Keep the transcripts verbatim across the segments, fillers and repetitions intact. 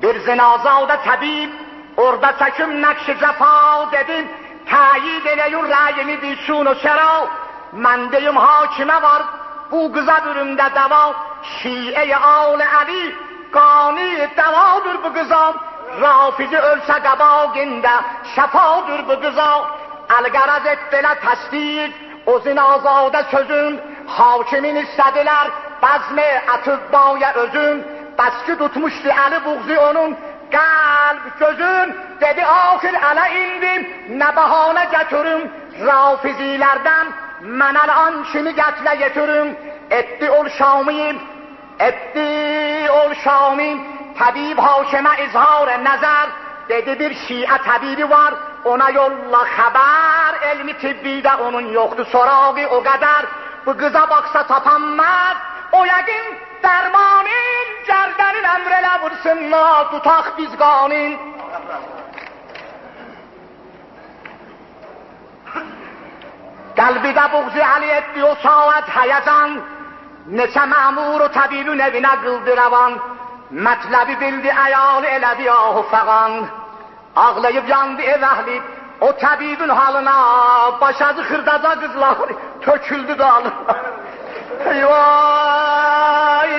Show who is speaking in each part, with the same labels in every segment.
Speaker 1: bir zinazadə təbib, orada çəkim nəqş-i cəfa dedim, təyid eləyün rəyini dilsun o şəra, mən deyim hakimə var, bu qıza bürümdə dəva, şiə-i âl-i əli, qani dəvadır bu qıza, rafizi ölsə qəbağində, şəfadır bu qıza, əl-qərəz etdilə təsdiq, o zinazadə sözüm, hakimin istədilər, bəzmi ətıbbaya özüm, bəs ki tutmuşdu əli buğzi onun, qəlb gözüm, dedi axir ələ indim, nə bəhanə gətirim, rafizilərdən, mən əl-an kimi qətlə yetirim, etdi ol şamiyim, etdi ol şamiyim, təbib hakimə izhar nəzər, dedi bir şiə təbibi var, ona yolla xəbər, elmi tibbidə onun yoxdur, sorağı o qədər, bu qıza baxsa tapanmaz, o yəqin dərmanin, gərdənin əmr elə vursunlar, tutaq biz qanin. Qəlbidə buğzi əli etdi o saat həyəcan, neçə məmur o təbibin evinə qıldı rəvan, mətləbi bildi əyal elədi ahı fəqan, ağlayıb yandı ev əhli, o təbibin halına, başadı xırdaca qızlar, töküldü dağılır. Eyvay!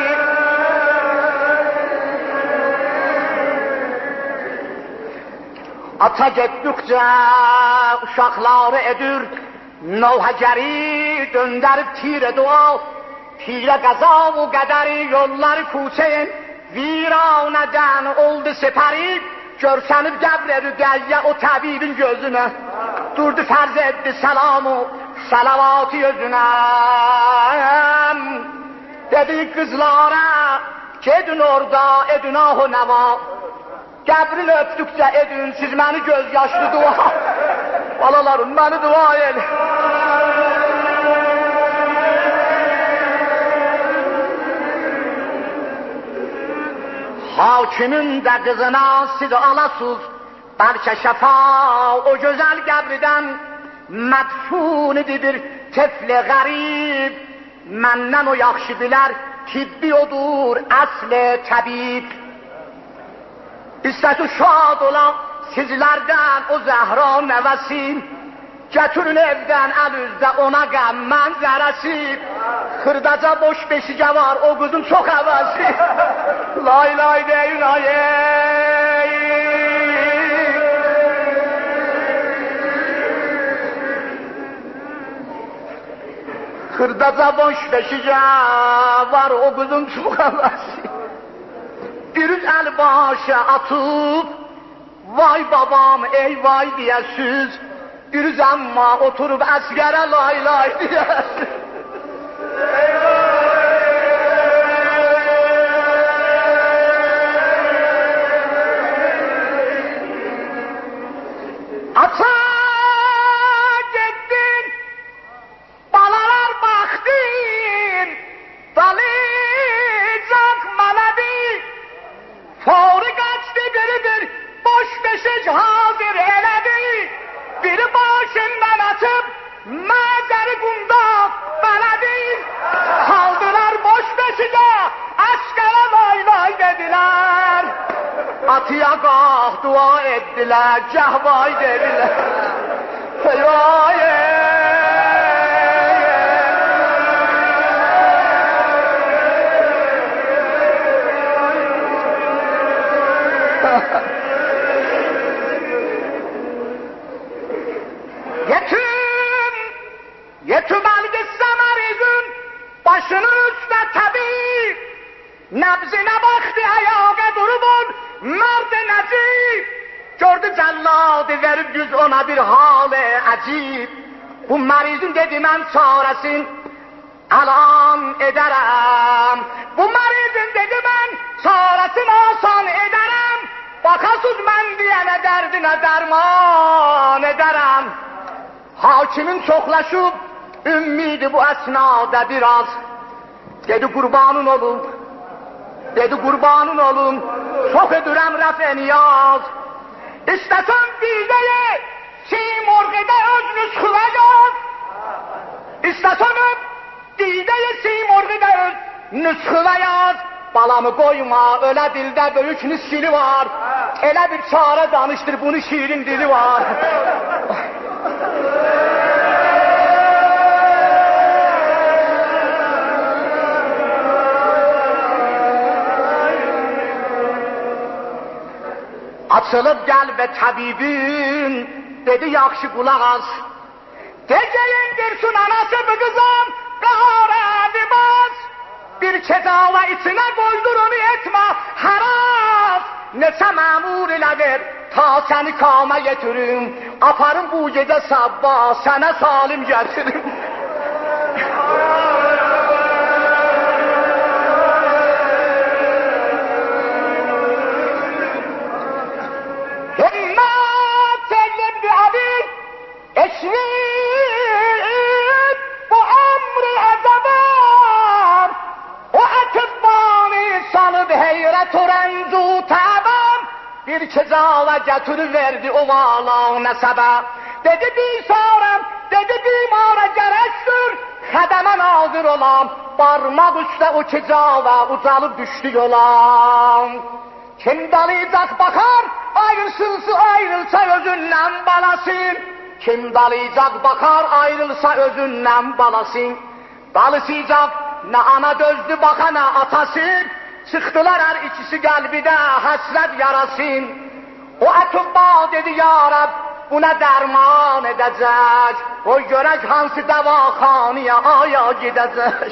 Speaker 1: Ata getdikcə uşaqları edir, Novhəcəri döndərib tirə dua, tirə qəza və qədəri yolları kuçeyin, viranədən oldu sepəri, görsənib qəbrəri dəyyə o təbibin gözünə, durdu fərz etdi səlamı, salavatı özünə. Dedi qızlara, gedin orada, edin ahı nəva, qəbrini öpdükcə edin, siz məni göz yaşlı dua, balalarım, məni dua el. Hakimin də qızına siz alasız, bəlkə şəfa o gözəl qəbridən, mədfun idi bir tefli qərib, məndən o yaxşı bilər, tibbi odur, əsli təbib. İstəsi şad olan sizlərdən o zəhra nəvəsi, gətirin evdən əl üzdə ona qəm mənzərəsi, xırdaca boş beşigə var o qızın çox əvəzi, lay lay deyin ayey. Xırdaca boş beşigə var o qızın çox əvəzi, bir üç əl başa atıb, vay babam ey vay deyəsiz, bir üç amma oturub əsgərə lay lay deyəsiz. Ata getdin, balalar baxdın, dalıcaq mələdi, fori qaçdı biri bir boş beşik hazır elədi, biri başından açıb məzəri qunda bələdi, kaldılar boş beşikə, əskərə lay lay dedilər, atıya qah dua etdilər, cəhvay dedilər, eyvay ey. Yetim, yetim elgisi merizun, başının üstüne tabi, nebzine baktı ayağa durubun, merdi necip, gördü celladı verip yüz ona bir hali acib, bu merizun dedi ben çaresin, alan ederim, bu merizun dedi ben çaresin asan ederim, bakasız ben diyene derdine derman ederim. Hakimin çoxlaşıb, ümmidi bu əsnada biraz, dedi qurbanın olun, dedi qurbanın olun, çox edirəm rəf-i niyaz, istəsən diyəyə, simorğidə öz nüsxüvə yaz, istəsən diyəyə simorğidə öz nüsxüvə yaz, balamı qoyma, ölə dildə böyük niskili var. Elə bir çarə danışdır, bunu şiirin dili var. Açılıb gəl və təbibin, dedi yaxşı qulaq az. Degeyin dirsun anası bu kızım, qara bas. Bir kedava içine koydur onu etme, haras. Neçə məmur ilə ver, ta səni kama getirim. Aparım bu gecə sabah, sənə salim getirim. Himmet ellimdi abi, eşvin bu emri ezeber. O etibbani sanıb heyrət o rəncu təbəm. Bir kecava gətirib verdi o valanə səbəb. Dedi bisarəm, dedi bimara gərəkdir. Xədəmə nazır olam, barmaq üstə o kecava ucalıb düşdü yolam. Kim dalayacaq baxar, ayrılsınsı ayrılsa özündən balasın. Kim dalayacaq baxar, ayrılsa özündən balasın. Dalısıyacaq, nə ana dözdü baxa, nə atası. Çıxdılar hər ikisi qəlbidə həsrət yarasın. O ətubba dedi, ya Rəbb, buna dərman edəcək. O görək hansı dəvaxaniyə aya gedəcək.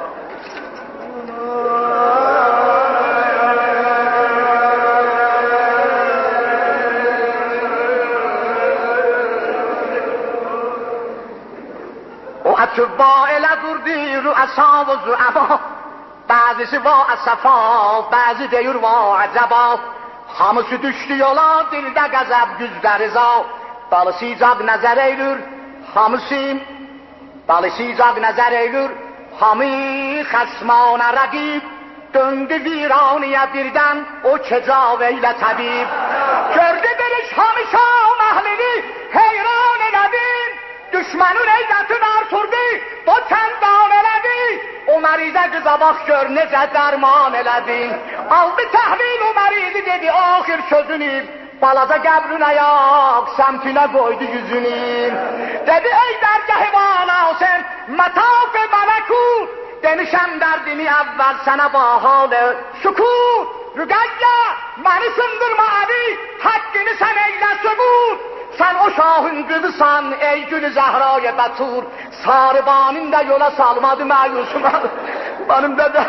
Speaker 1: O ətubba elə durdu, rüəsa və züəba. Bəzisi va əsəfa, bəzi deyir va əcəba. Hamısı düşdü yola, dildə qəzəb, güzdə rıza. Dalısıyacaq nəzər eylür, hamısı dalısıyacaq nəzər eylür, hamı xəsmanə rəqib. Döndü viraniyə birdən o kecav eylə təbib. Gördü biliş hamı şam əhlini heyran elədin. Düşmənin eydətin artırdı, o kənddan elədi. O mərizə qıza bax gör necə dərman elədin. Aldı təhvil o mərizi dedi axir sözünü. Balaca qəbrünə yaq, səmtinə qoydu yüzünü. Dedi ey dərgəh-i valasın, mətaf-ı mələkut. Demişəm dərdini əvvəl sənə bahalı sükut. Rüqəyyə, məni sındırma əbi, həqqini sən eylə sübut. Sen o şahın kızısan ey gülü Zehra'ya Betur. Sarıbanın da yola salmadı meyusuma. Benim de de.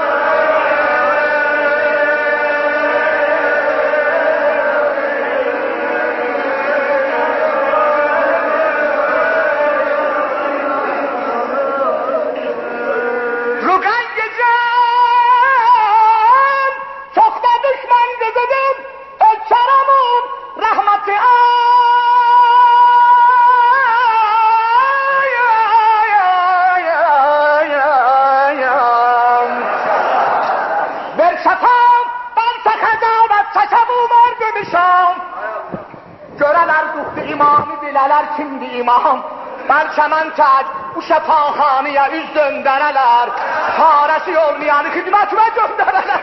Speaker 1: Rukayyecem çok da düşman kızıdım. Ölçeramım rahmeti al. Göreler duhtu imamı bileler kimdi imam. Belki mən tək bu şəfaxanıya üz döndərələr. Çarəsi olmayanı xidmətimə göndərələr.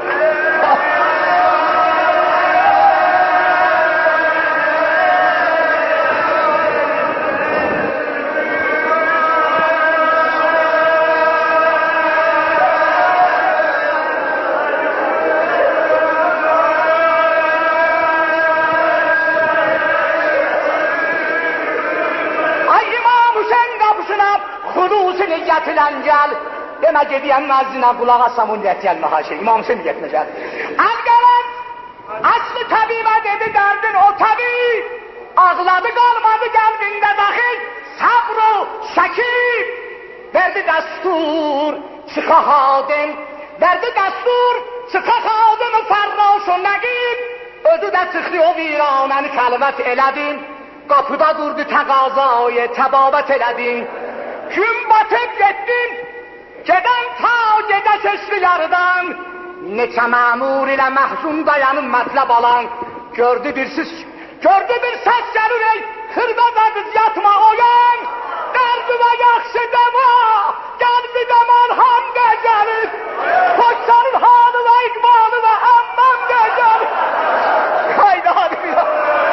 Speaker 1: Niyyətilən gəl, demə gediyən məzzinə qulaq asam o niyyət gəlmə haşə, İmam Hüseyin niyyətinə gəl. Əl gələn, əsli təbibə dedi dərdin o təbib, ağladı qalmadı qəlbində daxil, səbr o şəkib, verdi dəstur, çıxa hadim, verdi dəstur, çıxa hadim-ı fərraş o nəqib, ödü də çıxdı o viranəni xəlvət elədin, qapıda durdu təqazayı təbabət elədin. Gün batıb getdin, gedən ta gedə seçli yarıdan, neçə məmur ilə məhzun dayanın mətləb alan, gördü bir siz, gördü bir səs gəlir ey, xırda da qız yatma oyan, derdi ve yakşı deva, gel bir zaman ham gecelir. Koçların halı ve ikbalı ve emmem gecelir. Haydi hadi ya.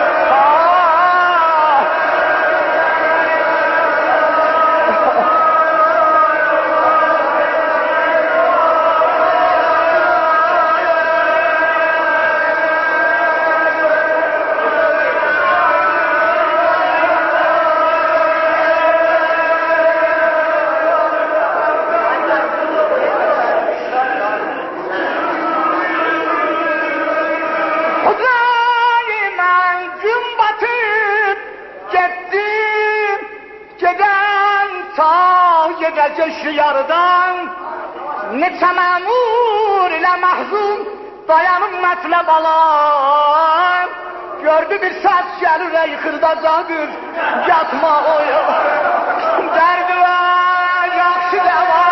Speaker 2: Gece yarıdan neçə məmur ilə məhzun dayanılmətlə balan gördü bir səs gəlir ey xırdacadır yatma oya dərdi və yaxşı dəva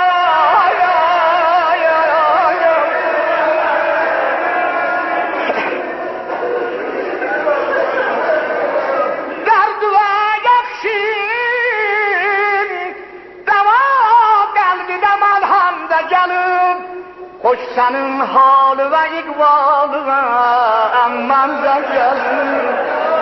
Speaker 2: dərdi və yaxşı gelip hoş senin halı ve ikbalı ve aman da gelip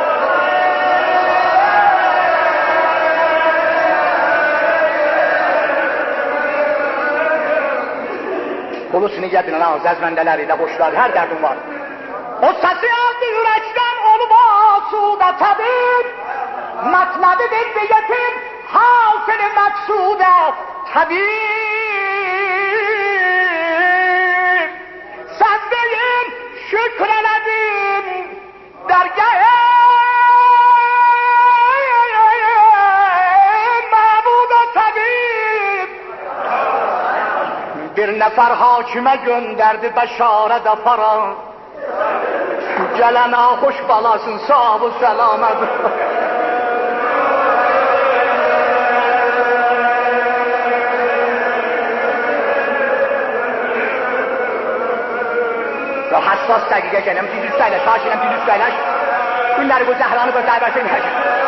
Speaker 2: Kulusunu getirin ha, zezmendeleri de boşlar, her derdim var. O sesi aldı yürekten onu masuda tabip, matladı dedi yetim, hasili maksuda tabip. Şükreledim dergâhe Mahmud-u tabip bir nefer hakime gönderdi beşaret para gelene hoş balasın sağ-ı selamet hassas dəqiqə gələm, düz üstəyləş, haşirəm düz üstəyləş. Günləri bu zəhranı bu dərbət edək.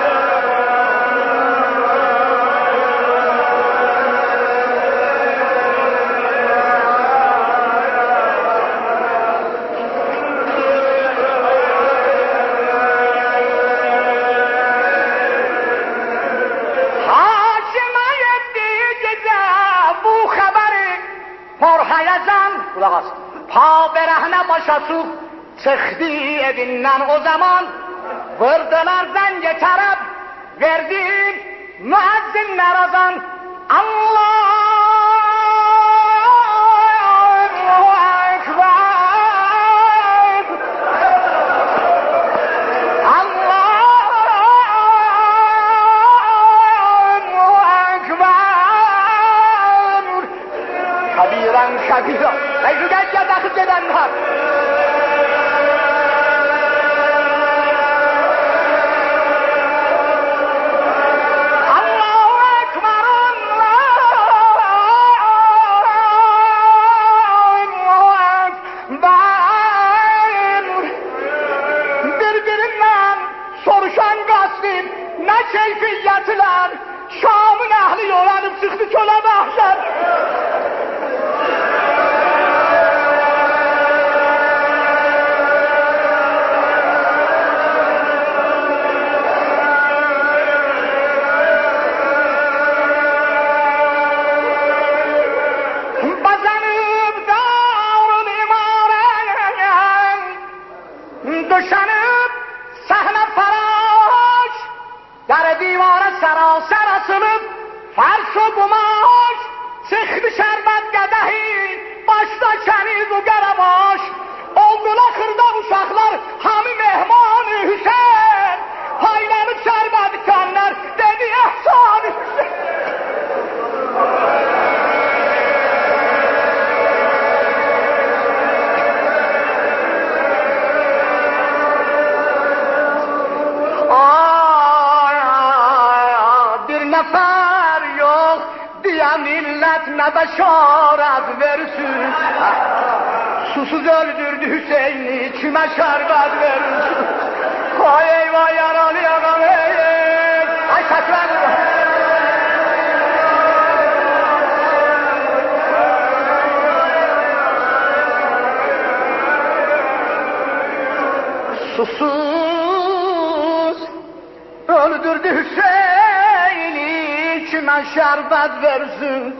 Speaker 2: Haşimə yetdiyi gecə bu xəbəri porhayazan, qulaq as. Pa berehne başa çık, çıktı evinden o zaman, vırdılar zenge taraf, verdi müezzinler azan, Allahu Ekber, Allahu Ekber, kabiren kabiren. Ey gel dakıp gelenler. Allahu Ekber, Allahu Ekber. Birbirinden soruşan gasip ne keyfiyetler. Şam'ın ehli yolanıp çıktı köle mahşer. Döşenip sahne faraş, dar divara sarasar asılıp farş-ı kumaş, çıktı şerbet kadehi, başta keniz u garabaş, oldular kırda uşaklar, hami mehman-ı Hüseyin, haylanıp şerbet kanlar, dedi ehsan-ı Hüseyin. Nefer yok diye millet ne beşaret versin. Susuz öldürdü Hüseyin'i kime şerbet versin. Ay eyvah yaralı yaram ey. Ay saklan. susuz öldürdü Hüseyin'i kime şerbet versin.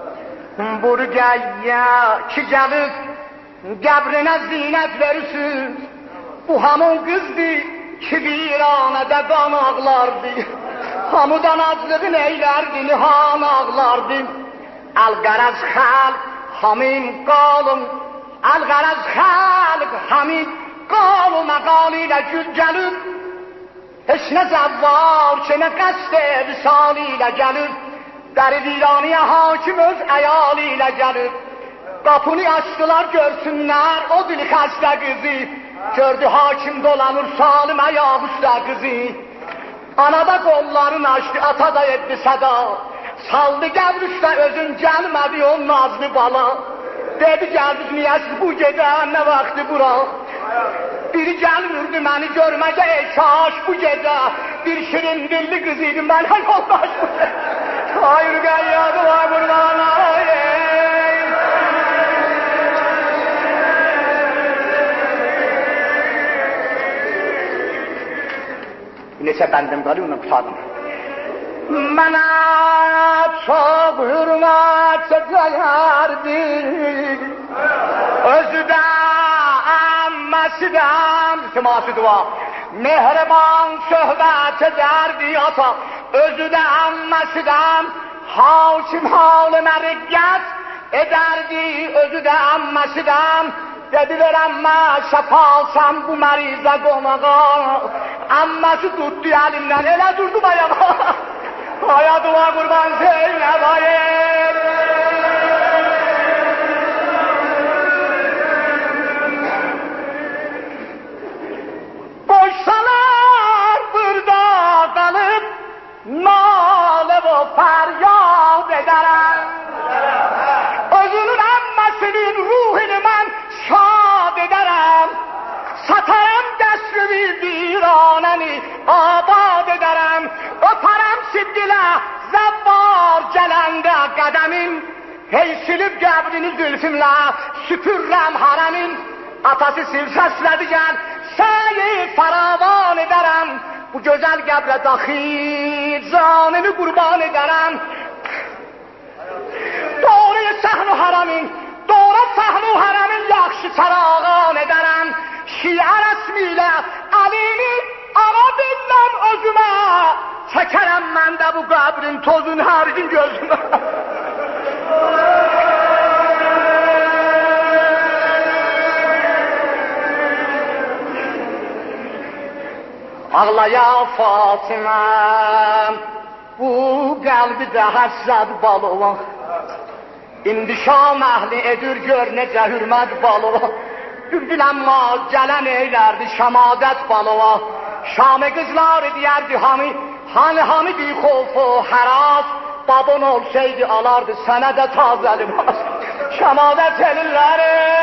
Speaker 2: Burgaya ki gelip qəbrinə zinət versin. Bu hamın qızdı ki viranədə qan ağlardı. Hamıdan aclığın eylərdi, nihan ağlardı. Əl-qərəz xəlq hamim qalım, əl-qərəz xəlq hamim qalım məqal ilə gül gəlib. Heç nə zəvvar ki nə qəsd visal ilə gəlib. Dəri viraniyə hakim öz əyali ilə gəlib. Qapını açdılar görsünlər o dili xəstə qızı. Gördü hakim dolanır salim ayaq üstə qızı. Anada qollarını açdı, ata da etdi səda. Saldı qəbr üstə özün gəlmədi o nazlı bala. Dedi gəldik niyəsiz bu gecə nə vaxtı bura. Biri gəlmirdi məni görməcə ey kaş bu gecə. Bir şirin dilli qız idi mənə yoldaş bu gecə. Hayır qəyyadı var qurban olayım. Neçə bəndim qalıyor, onu qutadım. Mənə çox hürmət edərdi, özü də əmməsidən, teması dua, mehriban söhbət edərdi ata, özü də əmməsidən, hakim halına riqqət edərdi, özü də əmməsidən. Dediler əmmə şəfa alsam bu mərizə qonağa. Əmməsi tutdu əlimdən, elə durdum ayağa. Aya dua qurban Zeynəb ayır. Qoşsalar burada qalıb, nalə və fəryad edərəm. Özünün əmməsinin ruhunu mən şad edərəm. Satarım dəstri viranəni abad edərəm. Öpərəm siddilə zəvvar gələndə qədəmin. Hey silib qəbrini zülfümlə süpürrəm hərəmin. Atası sil səslədi gəl səyi fəravan edərəm. Bu gözəl qəbrə daxil canını qurban edərəm. Doğru səhnü hərəmin, doğru səhnü hərəmin yaxşı çarağan edərəm. Şiə rəsmilə əlini ana bilməm özümə. Çəkərəm mən də bu qəbrin tozun hər gün gözümə. Ağlaya Fatiməm, bu qəlbi də həsrət balova. İndi şam əhli edir gör necə hürmət balova. Dürdül əmma gələn eylərdi şəmadət balova. Şamı qızlar deyərdi hami, hani hami bir xof o həras. Babın olsaydı alardı sənə də tazəli bas. Şəmadət elirləri.